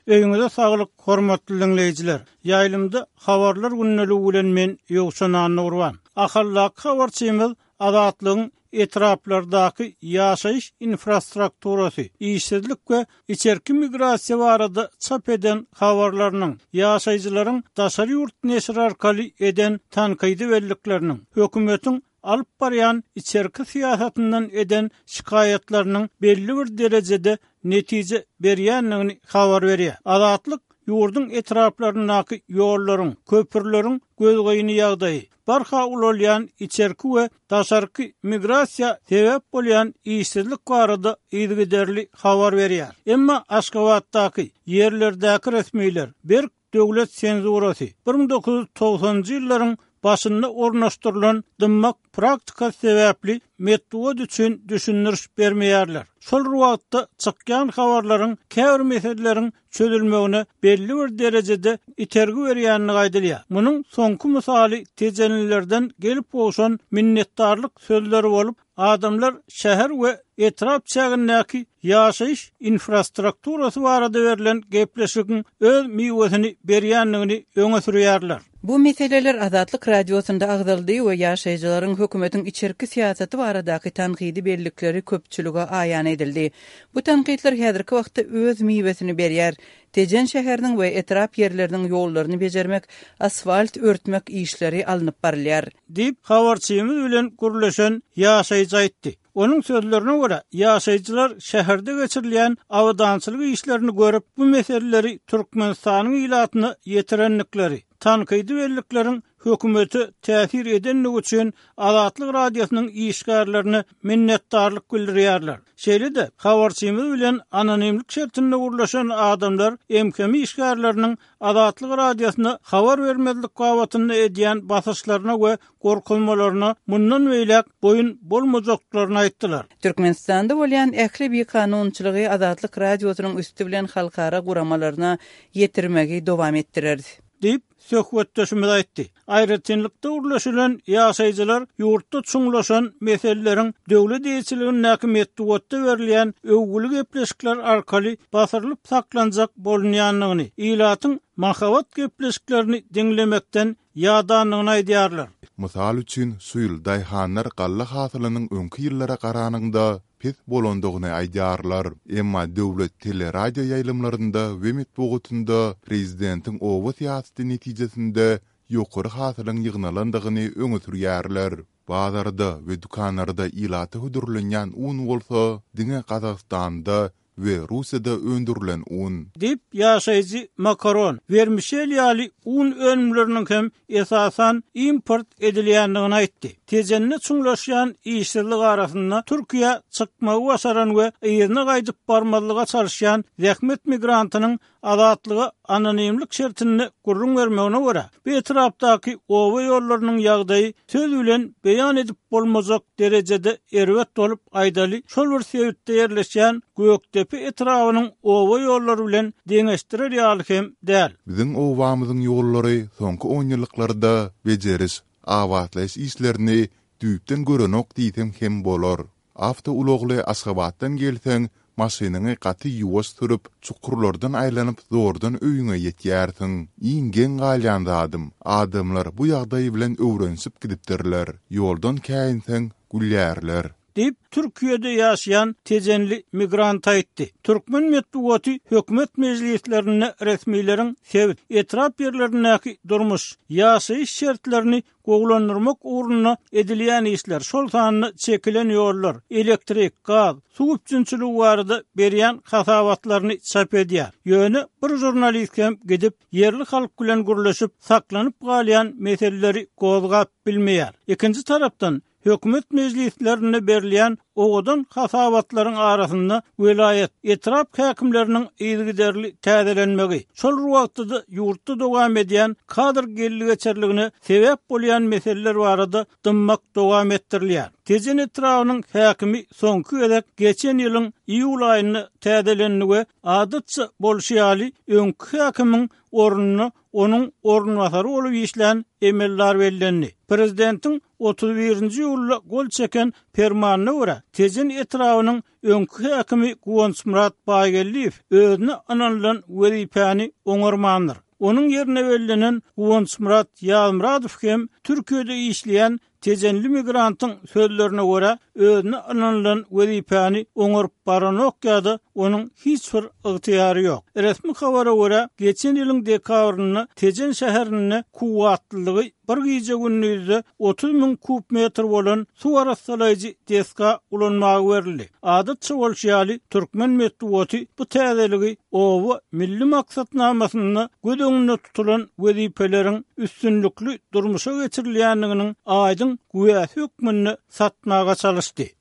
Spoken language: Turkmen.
Öýüňize saglyk, hormatly dinleýijiler. Ýaýlymda habarlar günneligi bilen men Ýowşan Nurwan. Ahallak habarçymyz adatlygyň etraplardaky ýaşaýyş infrastrukturasy, işsizlik we içerki migrasiýa barada çap eden habarlarynyň ýaşaýjylaryň daşary ýurt neşri arkaly eden tankydy bellikleriniň hökümetiň alyp barýan içerki siýasatyndan eden şikaýetleriniň belli bir derejede netije berýänligini habar berýär. Adatlyk ýurdun etraplaryndaky ýollaryň, köpürleriň gözgoýuny ýagdaýy, barha ulolýan içerki we daşarky migrasiýa sebäp bolýan işsizlik barada ýygyderli habar berýär. Emma Aşgabatdaky ýerlerdäki resmiler bir döwlet senzurasy 1990-njy ýyllaryň başynda ornaşdyrylan dymmak praktika sebäpli metod üçin düşündiriş bermeýärler. Şol wagtda çykýan habarlaryň käbir meseleleriň çözülmegine belli bir derejede itergi berýänini gaýdylýar. Munyň soňky misaly tejenlilerden gelip bolşan minnetdarlyk sözleri bolup, adamlar şäher we etrap çägindäki ýaşaýyş infrastrukturasy barada berilen gepleşigiň öz miwesini berýänligini öňe sürýärler. Bu meseleler Azatlyk radiosunda agdaldy we ýaşaýjylaryň hökümetiň içerki siýasaty baradaky tanqidi bellikleri köpçülüge aýan edildi. Bu tanqidler häzirki wagtda öz miwesini berýär. Tejen şäheriniň we etrap ýerleriniň ýollaryny bejermek, asfalt örtmek işleri alınıp barylýar. Dip habarçymyz bilen gürleşen ýaşaýjy aýtdy. Onun sözlerine göre ýaşaýjylar şäherde geçirilýän awdançylyk işlerini görüp bu meseleleri Türkmenistanyň ilatyna ýetirenlikleri, tankydy bellikleriň hökümeti täsir edenligi üçin Azatlyk radiosynyň işgärlerini minnetdarlyk bildirýärler. Şeýle-de habarçymyz bilen anonimlik şertinde gurlaşan adamlar emkemi işgärleriniň Azatlyk radiosyna habar bermezlik gawatyny edýän basyşlaryna we gorkulmalaryna mundan beýlek boyun bolmajaklaryny aýtdylar. Türkmenistanda bolýan ähli bir kanunçylygy Azatlyk radiosynyň üstü bilen halkara guramalaryna ýetirmegi dowam etdirer. Deyip söhbetdeşimiz aýtdy. Aýratynlykda urlaşylan ýaşaýjylar ýurtda çuňlaşan meseleleriň döwlet ýetkiligine metodda berilýän öwgüli gepleşikler arkaly basyrylyp saklanjak bolýanlygyny, ilatyň mahabat gepleşiklerini dinlemekden ýadanlygyny aýdýarlar. Mysal üçin suýul daýhanlar galla hasylynyň öňki ýyllara garanygda pes bolandygyny aýdýarlar. Emma döwlet teleradio ýaýlymlarynda we metbugatynda prezidentiň owa siýasaty netijesinde ýokary hasylyň ýygnalandygyny öňe sürýärler. Bazarda we dukanlarda ilaty hudurlanýan un bolsa, diňe Kazakstanda ve Rusya'da öndürülen un. Dip ýaşaýjy makaron vermişel ýaly un önümleriniň hem esasan import edilýändigini aýtdy. Tejenne çuňlaşýan işsizlik arasynda Türkiýe çykmagy başaran we ýerine gaýdyp barmalyga çalışýan zähmet migrantynyň azatlygy anonimlik şertini gurrun vermegine görä bu etrapdaky owa ýollarynyň ýagdaýy söz bilen beýan edip bolmazak derejede erwet bolup aýdaly. Şol bir sebäpde ýerleşýän Göktepe etrawynyň owa ýollary bilen deňeşdirer ýaly hem däl. Biziň owamyzyň ýollary soňky 10 ýylliklarda bejeriş, awatlaş işlerini düýpden görenok diýsem hem bolar. Afta ulogly Aşgabatdan gelseň, maşynyny gaty ýuwaş sürüp, çukurlardan aýlanyp zordan öýüňe ýetýärsiň. Iňgen galýandadym. Adamlar bu ýagdaýy bilen öwrensip gidipdirler. Ýoldan käýinseň gülýärler. Deyip Türkiýede ýaşaýan tejenli migrant aýtdy. Türkmen metbugaty hökümet mejlislerine resmiýleriň sebit etrap ýerlerindäki durmuş, ýaşaýyş şertlerini goglanyrmak uğruna edilýän işler, şol sanyny çekilen ýollar, elektrik, gaz, suw üçinçiligi barada berýän hasabatlaryny çap edýär. Ýöne bir jurnalist hem gidip yerli halk bilen gurlaşyp saklanyp galýan meseleleri gozgap bilmeýär. Ikinji tarapdan hökümet mejlislerine berilýän oğudan hasabatlaryň arasynda vilayet etrap häkimleriniň ýygyderli täzelenmegi, şol wagtda ýurtda dowam edýän kadr gelligeçerligine sebäp bolýan meseleler barada dymmak dowam etdirilýär. Tejen etrawynyň häkimi soňky elek geçen ýylyň iýul aýyny täzelenmegi adatça bolşýaly öňki häkimiň ornuny onun ornwasary bolup işlän emellar bellendi. Prezidentiň 31-nji ýylda gol çeken fermanyna görä Tejen etrawynyň öňkü häkimi Guwans Murat Baýgelliýew özüne ananlan wezipäni oňarmandyr. Onun yerine verilen Guwans Murat Ýalmuradow hem Türkiýede işleyen tejenli migrantyň sözlerine göre özüne ananlan wezipäni oňaryp baranokýady, onun hiç bir ygtyýary ýok. Resmi habara göre geçen ýylyň dekabrynda Tejen şäherine kuwatlylygy bir gece günnüzde 30.000 kub metr bolan su arasalaýjy deska ulanmagy berildi. Adatça bolşýaly Türkmen medeniýeti bu täzeligi owa milli maksatnamasyny gödöňünde tutulan wezipeleriň üstünlükli durmuşa geçirilýändiginiň aýdyň güýäsi hükmünde satmaga çalışdy.